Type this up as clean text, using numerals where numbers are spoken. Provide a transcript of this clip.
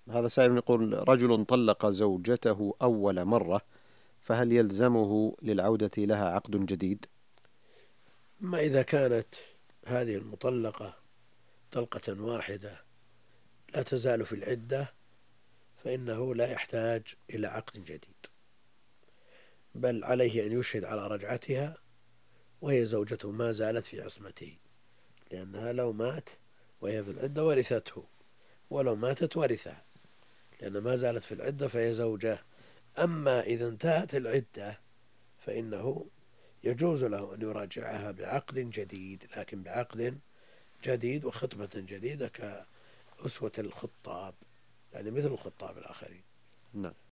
هذا سائل يقول: رجل طلق زوجته أول مرة، فهل يلزمه للعودة لها عقد جديد؟ أما إذا كانت هذه المطلقة طلقة واحدة لا تزال في العدة فإنه لا يحتاج إلى عقد جديد، بل عليه أن يشهد على رجعتها وهي زوجته ما زالت في عصمته، لأنها لو مات وهي في العدة ورثته، ولو ماتت ورثها، لأن ما زالت في العدة فهي زوجة. أما إذا انتهت العدة فإنه يجوز له أن يراجعها بعقد جديد، لكن بعقد جديد وخطبة جديدة كأسوة الخطاب، يعني مثل الخطاب الآخرين. نعم.